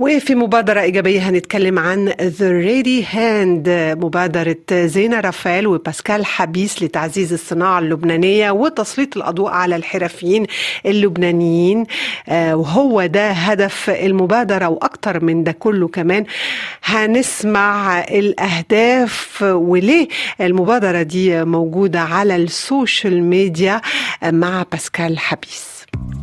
وفي مبادرة إيجابية هنتكلم عن The Ready Hand، مبادرة زينة رافائيل وباسكال حبيس لتعزيز الصناعة اللبنانية وتسليط الأضواء على الحرفيين اللبنانيين. وهو ده هدف المبادرة وأكتر من ده كله كمان. هنسمع الأهداف وليه المبادرة دي موجودة على السوشيال ميديا مع باسكال حبيس.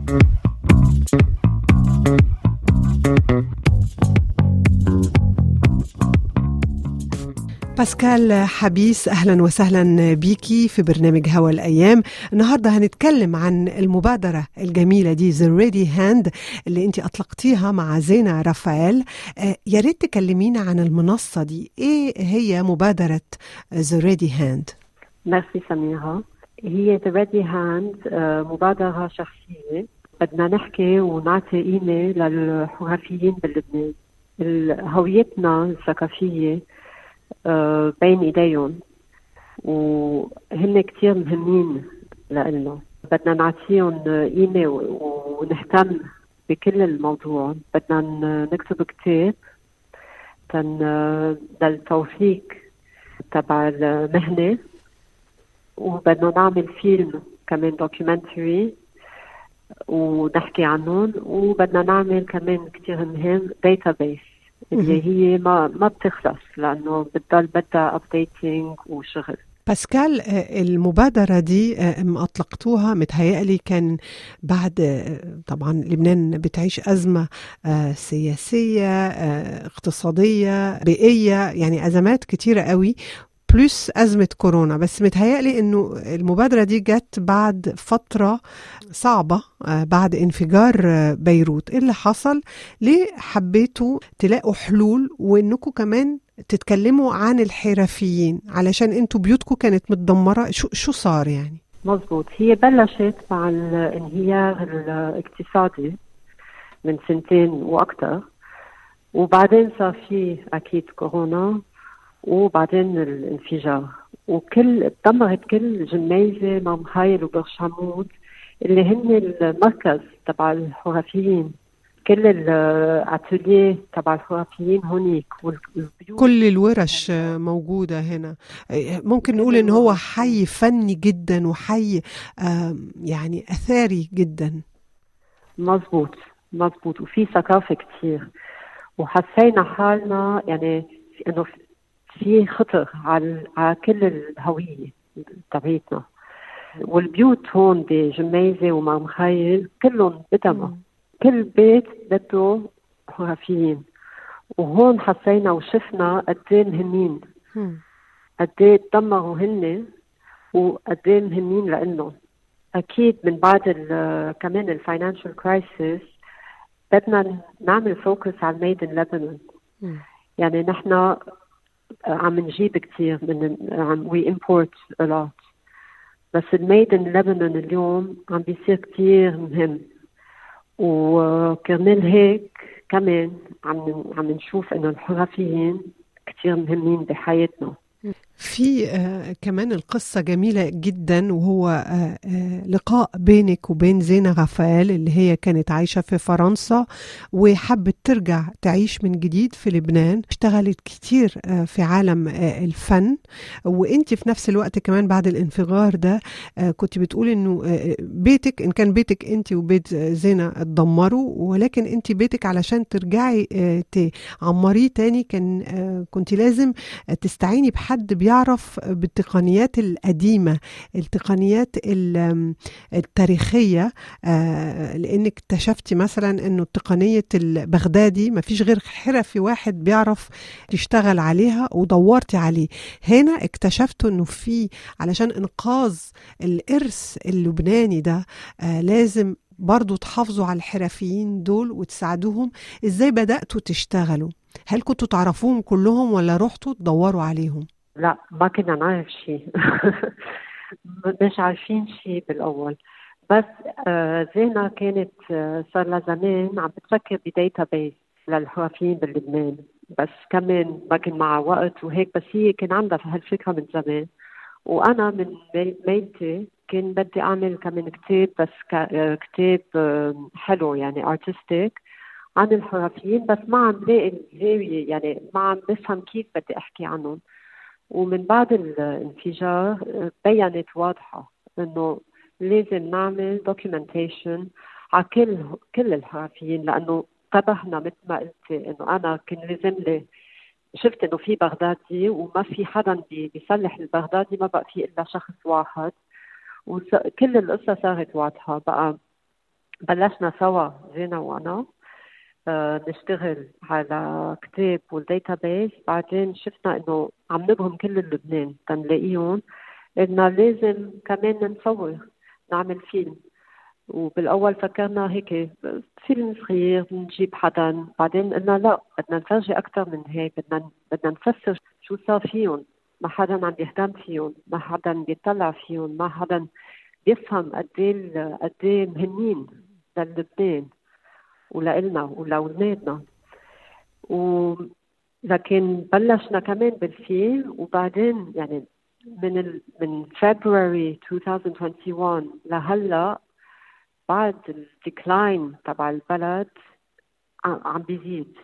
باسكال حبيس، أهلا وسهلا بيكي في برنامج هوا الأيام. النهاردة هنتكلم عن المبادرة الجميلة دي The Ready Hand اللي انتي أطلقتيها مع زينة رافائيل. يا ريت تكلمينا عن المنصة دي، ايه هي مبادرة The Ready Hand؟ ميرسي سميرة. هي The Ready Hand مبادرة شخصية بدنا نحكي ونعطي قيمة للحرفيين بلبنان. هويتنا الثقافية بين ايديهم وهن كتير مهمين لإلنا. بدنا نعطيهم قيمة ونهتم بكل الموضوع. بدنا نكتب كتاب للتوثيق تبع المهنة، وبدنا نعمل فيلم كمان دوكيومنتري ونحكي عنهم، وبدنا نعمل كمان كتير مهم داتابيس اللي هي ما بتخلص لأنه بدها updating وشغل. باسكال، المبادرة دي أطلقتوها متهيألي كان بعد طبعا لبنان بتعيش أزمة سياسية، اقتصادية، بيئية، يعني أزمات كتيرة قوي بلس أزمة كورونا. بس متهيألي أنه المبادرة دي جت بعد فترة صعبة، بعد انفجار بيروت. إيه اللي حصل؟ ليه حبيتوا تلاقوا حلول وأنكم كمان تتكلموا عن الحرفيين علشان انتوا بيوتكم كانت متدمرة؟ شو صار يعني؟ مظبوط. هي بلشت مع الانهيار الاقتصادي من 2 وأكثر، وبعدين صار في أكيد كورونا، وبعدين الانفجار، وكل دمرت كل جميزة مامخايل وبرشامود اللي هن المركز تبع الحرفيين. كل الاتوليه تبع الحرفيين هونيك، والبيوت كل الورش موجودة هنا. ممكن نقول ان هو حي فني جدا وحي يعني اثاري جدا. مظبوط مظبوط، وفي ثقافة كتير. وحسينا حالنا يعني انه في خطر على كل الهوية تبعيتنا. والبيوت هون بجميزة ومامخايل كلهم بدموا، كل بيت بده حرفيين. وهون حسينا وشفنا قديه مهمين، قديه تدمروا هن وقديه مهمين لإلنا. أكيد من بعد كمان الفاينانشال كرايسيس بدنا نعمل فوكس على الميد ان لبنان. يعني نحن عم نجيب كتير we import a lot، بس الميد ان لبنان اليوم عم بيصير كتير مهم. وكرمال هيك كمان عم نشوف انه الحرفيين كتير مهمين بحياتنا. في كمان القصة جميلة جدا، وهو لقاء بينك وبين زينة رافائيل اللي هي كانت عايشة في فرنسا وحبت ترجع تعيش من جديد في لبنان. اشتغلت كتير في عالم الفن، وانت في نفس الوقت كمان بعد الانفجار ده كنت بتقولي انه بيتك، ان كان بيتك انت وبيت زينة اتدمروا، ولكن انت بيتك علشان ترجعي تعمريه تاني كنت لازم تستعيني بحد بيعرف بالتقنيات القديمة، التقنيات التاريخية، لأنك اكتشفتي مثلا أنه تقنية البغدادي ما فيش غير حرفي واحد بيعرف تشتغل عليها، ودورتي عليه. هنا اكتشفتوا أنه في علشان إنقاذ الإرث اللبناني ده لازم برضو تحافظوا على الحرفيين دول وتساعدوهم. إزاي بدأتوا تشتغلوا؟ هل كنتوا تعرفوهم كلهم ولا رحتوا تدوروا عليهم؟ لا، ما كنا نعرف شيء. مش عارفين شيء بالأول. بس زينة كانت صار لها زمان عم بتفكر بداتا بيس للحرفيين بلبنان، بس كمان ما كان معها وقت وهيك. بس هي كان عندها هالفكرة من زمان، وأنا من ميلتي كان بدي أعمل كمان كتاب، بس كتاب حلو يعني artistic عن الحرفيين، بس ما عم لاقي الزاوية، يعني ما عم بفهم كيف بدي أحكي عنهم. ومن بعد الانفجار بينت واضحة إنه لازم نعمل documentation على كل الحرفيين، لأنه انتبهنا مثل ما قلتي إنه أنا كان لازم لي، شفت إنه في بغدادي وما في حدا بيصلح البغدادي، ما بقى في إلا شخص واحد، وكل القصة صارت واضحة. بقى بلشنا سوا زينة وأنا نشتغل على كتاب والديتابيس. بعدين شفنا إنه عم نبهم كل لبنان تنلاقيهم، قلنا لازم كمان نصور، نعمل فيلم. وبالأول فكرنا هيك فيلم صغير نجيب حدا، بعدين قلنا لا، بدنا نفرجي أكثر من هيك، بدنا نفسر شو صار فيهم. ما حدا عم يهتم فيهم، ما حدا بيطلع فيهم، ما حدا بيفهم قد ايه مهمين للبنان ولإلنا ولأولادنا. لكن بلشنا كمان بالفيلم، وبعدين يعني من فبراير 2021 لهلا بعد الديكلاين تبع البلد عم بيزيد،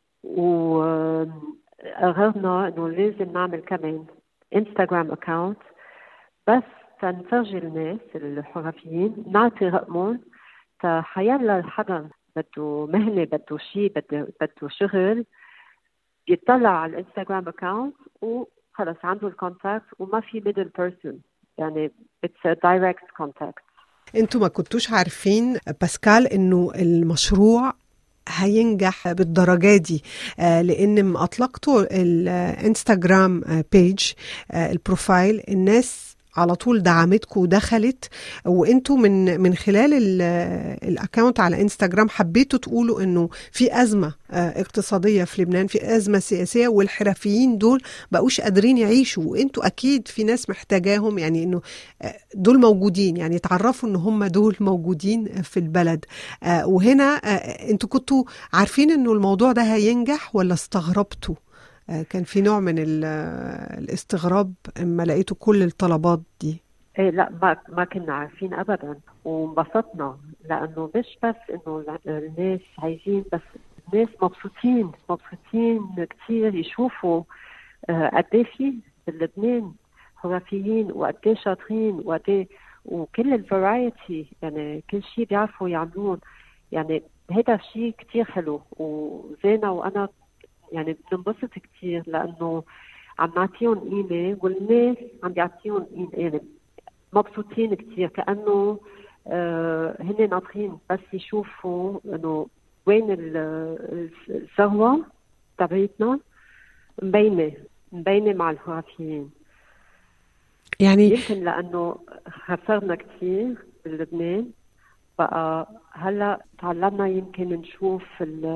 وقررنا انه لازم نعمل كمان انستغرام اكاونت بس تنفرجي الناس الحرفيين، نعطي رقمهم حيلا حدا بده مهنة، بده شيء، بده شغل، بيطلع على الانستغرام اكاونت وخلص عنده الكونتاكت، وما في ميدل بيرسون، يعني it's a direct contact. انتوا ما كنتوش عارفين باسكال انه المشروع هينجح بالدرجة دي، لان اطلقتوا الانستغرام بيج، البروفايل، الناس على طول دعمتكم ودخلت، وانتوا من خلال الاكاونت على انستغرام حبيتوا تقولوا انه في ازمه اقتصاديه في لبنان، في ازمه سياسيه، والحرفيين دول بقوش قادرين يعيشوا، وانتوا اكيد في ناس محتاجاهم، يعني انه دول موجودين، يعني تعرفوا ان هم دول موجودين في البلد. وهنا انتوا كنتوا عارفين انه الموضوع ده هينجح ولا استغربتوا؟ كان في نوع من الاستغراب اما لقيتوا كل الطلبات دي؟ ايه لا، ما كنا عارفين ابدا، وانبسطنا لانه مش بس انه الناس عايزين، بس الناس مبسوطين كثير يشوفوا قد ايه في بلبنان حرفيين، وقد ايه شاطرين، وقد ايه، وكل الفرايتي، يعني كل شيء بيعرفوا يعملون. يعني هذا شيء كثير حلو، وزينة وانا يعني بننبسط كثير لانه عم نعطيهم قيمه، والناس عم بيعطيهم قيمه، يعني مبسوطين كثير، كانه هن ناطرين بس يشوفوا انه وين الثروه تبعتنا مبينه مع الحرفيين. يعني يمكن لانه خسرنا كثير بلبنان، بقى هلا تعلمنا يمكن نشوف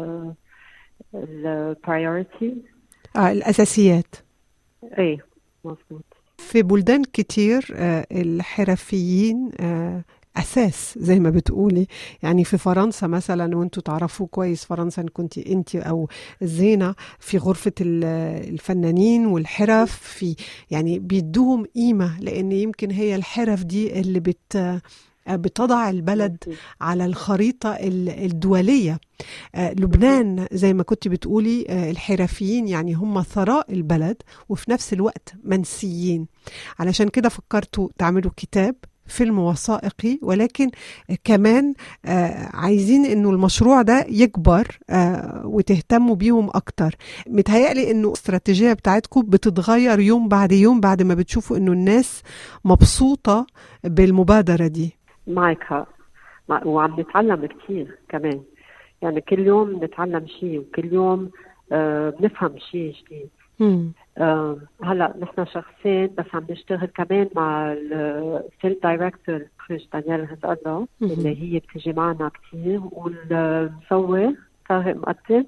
البرايورتي، الأساسيات. ايه مظبوط. في بلدان كتير الحرفيين أساس زي ما بتقولي، يعني في فرنسا مثلا، وانتوا تعرفوا كويس فرنسا، كنت انت أو زينة في غرفة الفنانين والحرف، في يعني بيدوهم قيمة، لأن يمكن هي الحرف دي اللي بتضع البلد على الخريطة الدولية. لبنان زي ما كنت بتقولي الحرفيين يعني هم ثراء البلد، وفي نفس الوقت منسيين. علشان كده فكرتوا تعملوا كتاب، فيلم وثائقي، ولكن كمان عايزين انه المشروع ده يكبر وتهتموا بيهم اكتر. متهيألي انه الاستراتيجية بتاعتكم بتتغير يوم بعد يوم بعد ما بتشوفوا انه الناس مبسوطة بالمبادرة دي. معك حق، وعم نتعلم كتير كمان، يعني كل يوم نتعلم شيء، وكل يوم بنفهم شيء جديد. هلا نحن شخصين بس عم نشتغل كمان مع الفيلم دايركتور الخريج دانيال رزق الله اللي هي بتيجي معنا كتير، والمصور طارق مقدم.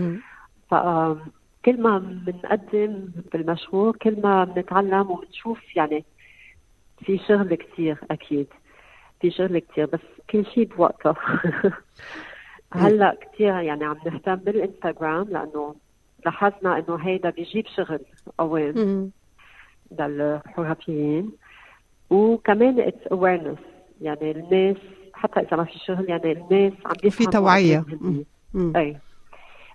فكل ما بنقدم بالمشروع كل ما بنتعلم وبنشوف، يعني في شغل كتير، أكيد في شغل كتير، بس كل شيء بوقته. هلا كتير يعني عم نهتم بالانستغرام، لانه لاحظنا انه هيدا بيجيب شغل اوين للحرفيين، وكمان اتس اويرنس، يعني الناس حتى اذا ما في شغل، يعني الناس عم يفهموا في توعية. اي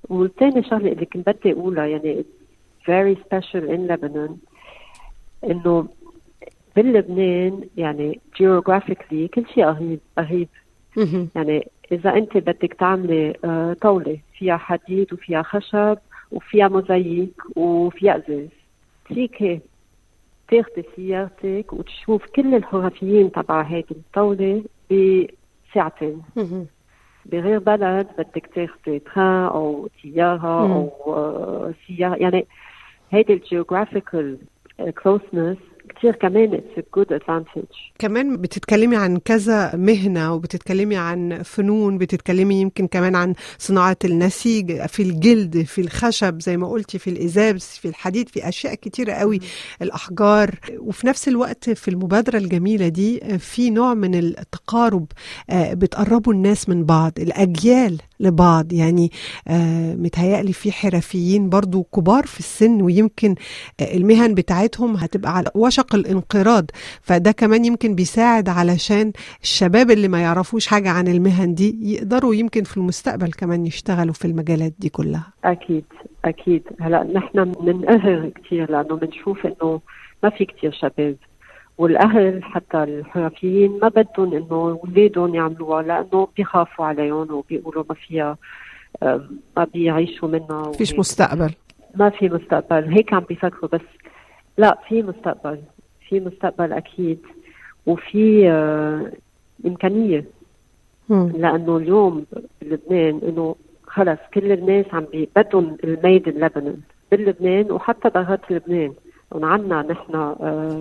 والثاني شغله اللي كنت بدي اقولها يعني very special in Lebanon انه بلبنان يعني geographically كل شيء قريب. يعني إذا أنت بدك تعملي طاولة فيها حديد وفيها خشب وفيها موزاييك وفيها أزاز، فيك تاخدي سيارتك وتشوف كل الحرفيين تبع هيدي الطاولة بساعتين. بغير بلد بدك تاخدي تران أو سيارة أو سيارة. يعني هيدي الجيوغرافيكال closeness كتير كمان it's a good advantage. كمان بتتكلمي عن كذا مهنة وبتتكلمي عن فنون، بتتكلمي يمكن كمان عن صناعة النسيج في الجلد، في الخشب زي ما قلتي، في الإزاز، في الحديد، في أشياء كتيرة قوي، الأحجار. وفي نفس الوقت في المبادرة الجميلة دي في نوع من التقارب، بتقربوا الناس من بعض، الأجيال لبعض. يعني متهيألي في حرفيين برضو كبار في السن ويمكن المهن بتاعتهم هتبقى على وشق الانقراض، فده كمان يمكن بيساعد علشان الشباب اللي ما يعرفوش حاجة عن المهن دي يقدروا يمكن في المستقبل كمان يشتغلوا في المجالات دي كلها. أكيد أكيد. هلأ نحن بننقهر كتير لأنه بنشوف إنه ما في كتير شباب، والأهل حتى الحرفيين ما بدهم إنه ولادهم يعملوها لأنه بيخافوا عليهم وبيقولوا ما فيها، ما بيعيشوا منها، فيش مستقبل، ما في مستقبل. هيك عم بيفكروا. بس لا، في مستقبل، في مستقبل أكيد، وفي إمكانية. لأنه اليوم بلبنان إنه خلص كل الناس عم بدهم الميد اللبنان بلبنان وحتى برات لبنان. وعنا نحن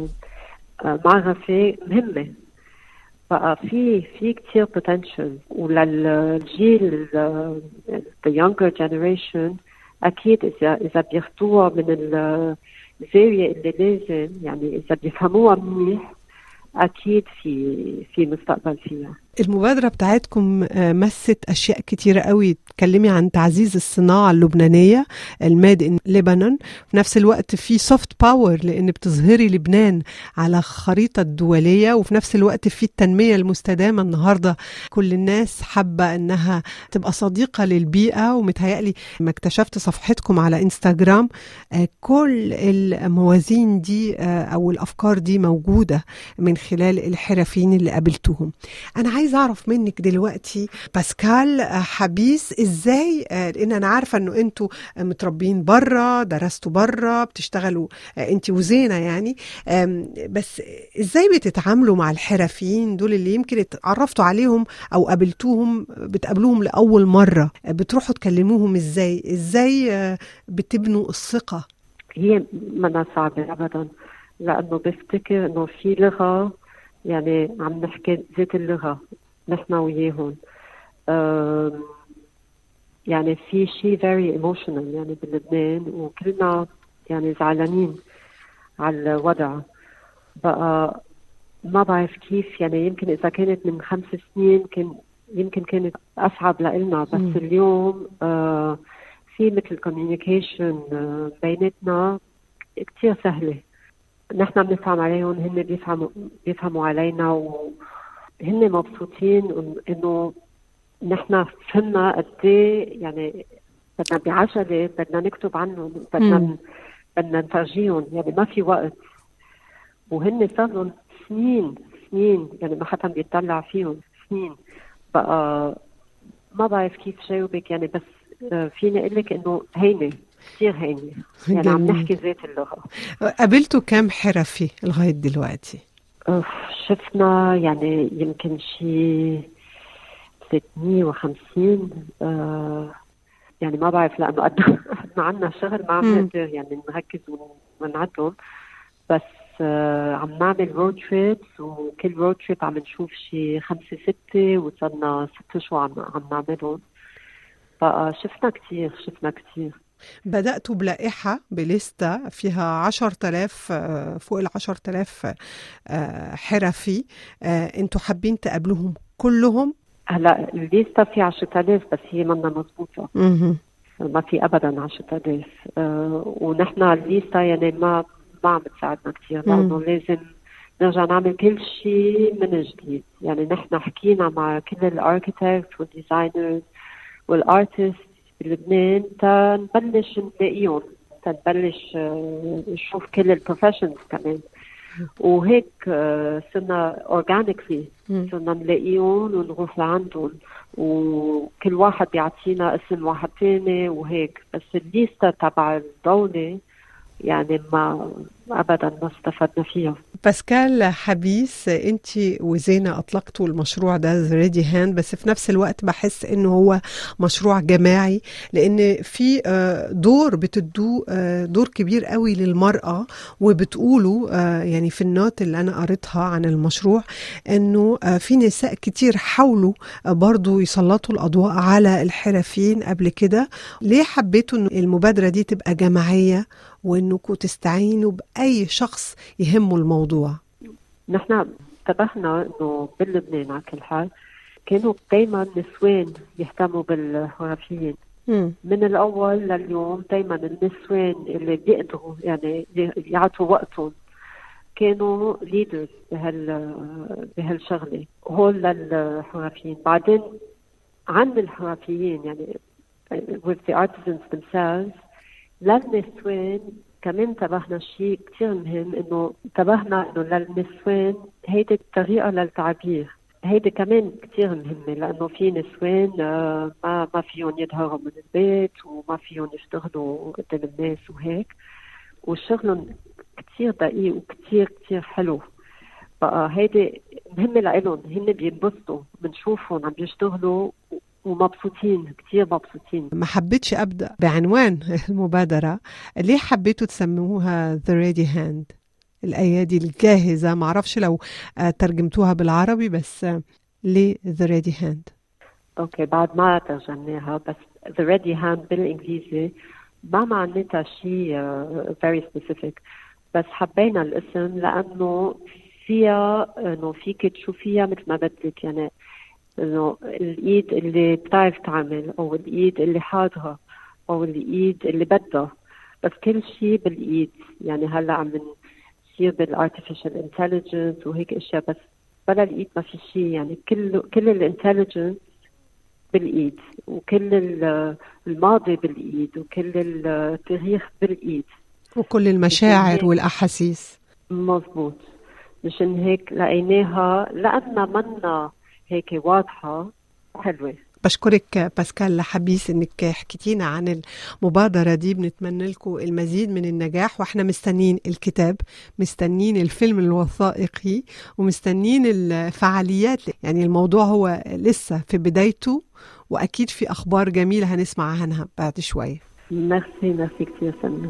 معرفة مهمة، بقى في كتير potential. وللجيل the younger generation أكيد إذا بياخدوها من الزاوية اللي لازم، يعني إذا بيفهموها منيح أكيد في مستقبل فيها. المبادرة بتاعتكم مست أشياء كتيرة قوي. تكلمي عن تعزيز الصناعة اللبنانية، الميد إن لبنان، في نفس الوقت في سوفت باور لأن بتظهري لبنان على خريطة دولية، وفي نفس الوقت في التنمية المستدامة. النهاردة كل الناس حابة أنها تبقى صديقة للبيئة، ومتهيألي ما اكتشفت صفحتكم على إنستغرام كل الموازين دي أو الأفكار دي موجودة من خلال الحرفيين اللي قابلتهم. أنا عايز أعرف منك دلوقتي باسكال حبيس، إزاي، لأن أنا عارفة أنه أنتوا متربين برا، درستوا برا، بتشتغلوا أنت وزينة يعني، بس إزاي بتتعاملوا مع الحرفيين دول اللي يمكن اتعرفتوا عليهم أو قابلتوهم، بتقابلوهم لأول مرة، بتروحوا تكلموهم إزاي بتبنوا الثقة؟ هي منا صعبة أبدا، لأنه بفتكر أنه في لغة، يعني عم نحكي ذات اللغة نحن وياهم. يعني في شيء very emotional يعني بلبنان، وكلنا يعني زعلانين على الوضع. بقى ما بعرف كيف، يعني يمكن إذا كانت من 5 سنين يمكن كانت أصعب لإلنا، بس اليوم في مثل communication بيناتنا كتير سهلة. نحن بنفهم عليهم، هن بيفهموا علينا، وهن مبسوطين انه نحن فهمنا قد ايه. يعني بدنا بعجلة بدنا نكتب عنهم، بدنا نفرجيهم، يعني ما في وقت. وهن صار لهم سنين يعني ما حدا بيطلع فيهم سنين. بقى ما بعرف كيف جاوبك يعني، بس فيني اقول لك انه هينه كتير هينه، يعني جميل. عم نحكي ذات اللغة. قابلتوا كام حرفي لغاية دلوقتي؟ شفنا يعني يمكن شي 350. يعني ما بعرف لأنه قد ما عنا شغل ما عم نقدر يعني نركز ونعدهم، بس عم نعمل رود تريبس، وكل رود تريب عم نشوف شي 5 6 وصلنا 6 شو عم نعملهم. بقى شفنا كتير. بدأتوا بلائحة بليستة فيها 10,000 فوق 10,000 حرفي، انتوا حابين تقابلوهم كلهم؟ هلا الليستة في 10,000 بس هي منا مضبوطة. ما في أبدا 10,000. ونحن الليستة يعني ما عم بتساعدنا كتير، لأنه لازم نرجع نعمل كل شيء من جديد. يعني نحن حكينا مع كل الاركيتكت والديزاينرز والارتست بلبنان تنبلش نلاقيهم، تنبلش نشوف كل البروفيشنز كمان. وهيك صرنا اورجانيكلي صرنا نلاقيهم ونروح لعندهم، وكل واحد بيعطينا اسم واحد تاني وهيك. بس الليسته تبع الدولة يعني ما أبدا ما استفدنا فيها. باسكال حبيس، انت وزينة اطلقتوا المشروع ده The Ready Hand، بس في نفس الوقت بحس انه هو مشروع جماعي، لان في دور بتدوه دور كبير قوي للمرأة. وبتقولوا يعني في النوت اللي انا قريتها عن المشروع انه في نساء كتير حاولوا برضو يسلطوا الاضواء على الحرفيين قبل كده. ليه حبيتوا انه المبادرة دي تبقى جماعية وانكم تستعينوا بأي شخص يهمه الموضوع؟ نحن انتبهنا انه بلبنان على كل حال كانوا دايما نسوان يهتموا بالحرفيين. من الاول لليوم دايما النسوان اللي بيقدروا يعني يعطوا وقتهم كانوا ليدرز بهالشغله هول للحرفيين. بعدين عن الحرفيين يعني with the artisans themselves للنسوان كمان انتبهنا شيء كتير مهم، انه انتبهنا انه للنسوان هيدي الطريقة للتعبير هيدي كمان كتير مهمة، لانه في نسوان ما فيهم يظهروا من البيت وما فيهم يشتغلوا قدام الناس وهيك، وشغلهم كتير دقيق وكتير كتير حلو. بقى هيدي مهمة لإلهم، هن بينبسطوا بنشوفهم عم بيشتغلوا ومبسوطين كتير مبسوطين. ما حبيتش أبدأ بعنوان المبادرة، ليه حبيتوا تسموها The Ready Hand، الأيادي الجاهزة؟ معرفش لو ترجمتوها بالعربي، بس ليه The Ready Hand؟ أوكي، بعد ما ترجمناها، بس The Ready Hand بالإنجليزي ما معناتها شيء very specific، بس حبينا الاسم لأنه فيها إنه فيك تشوفيها مثل ما بدك، يعني إنه الإيد اللي بتعرف تعمل أو الإيد اللي حاضرة أو الإيد اللي بدها، بس كل شيء بالإيد. يعني هلا عم نصير بالارتفيشال انتليجنس وهيك أشياء، بس بلا الإيد ما في شيء. يعني كل الانتليجنس بالإيد، وكل الماضي بالإيد، وكل التاريخ بالإيد، وكل المشاعر والأحاسيس. مظبوط. مشان هيك لقيناها لأننا منا هيك واضحة حلوة. بشكرك باسكال حبيس انك حكيتينا عن المبادرة دي. بنتمنى لكم المزيد من النجاح، واحنا مستنين الكتاب، مستنين الفيلم الوثائقي، ومستنين الفعاليات. يعني الموضوع هو لسه في بدايته، واكيد في اخبار جميلة هنسمع عنها بعد شوية. ميرسي كتير سنة.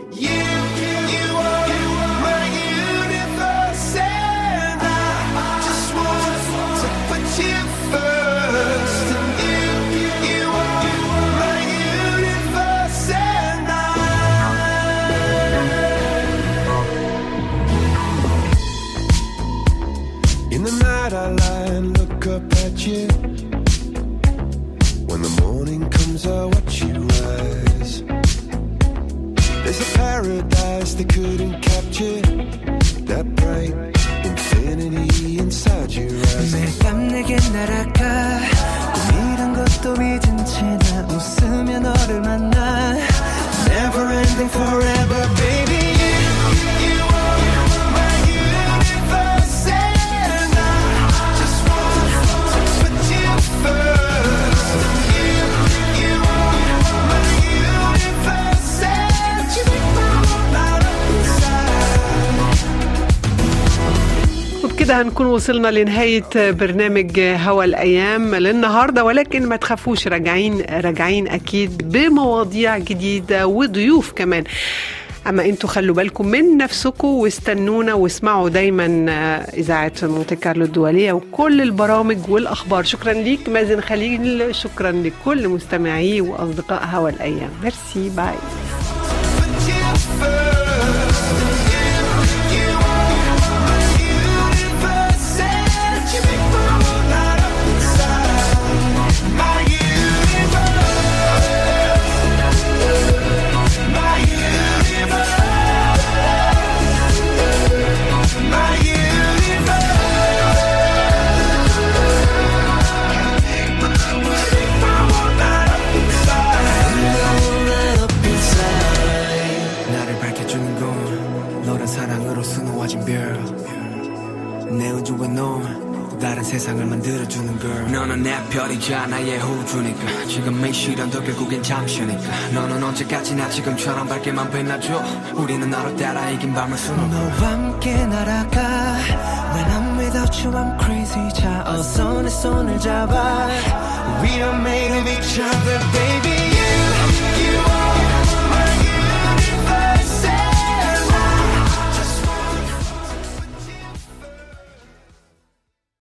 In the night I lie and look up at you. When the morning comes I watch you rise. There's a paradise they couldn't capture, that bright infinity inside your eyes. 매일 밤 내게 날아가 꿈이란 것도 믿은 채 나 웃으며 너를 만나. Never ending forever baby. كده هنكون وصلنا لنهاية برنامج هوا الأيام للنهاردة، ولكن ما تخافوش، راجعين أكيد بمواضيع جديدة وضيوف كمان. أما أنتوا خلوا بالكم من نفسكم واستنونا واسمعوا دايما إذاعة مونتي كارلو الدولية وكل البرامج والأخبار. شكرا ليك مازن خليل، شكرا لكل مستمعي وأصدقاء هوا الأيام. ميرسي، باي. 느껴주는 건 너란 사랑으로 수놓아진 별내 우주에 넌 다른 세상을 만들어주는 girl. 너는 내 별이자 나의 호주니까 지금의 시련도 결국엔 잠시니까 너는 언제까지나 지금처럼 밝게만 빛나줘. 우리는 너를 따라 이긴 밤을 수놓고 너와 함께 날아가. When I'm without you I'm crazy. 자 어서 내 손을 잡아. We are made of each other.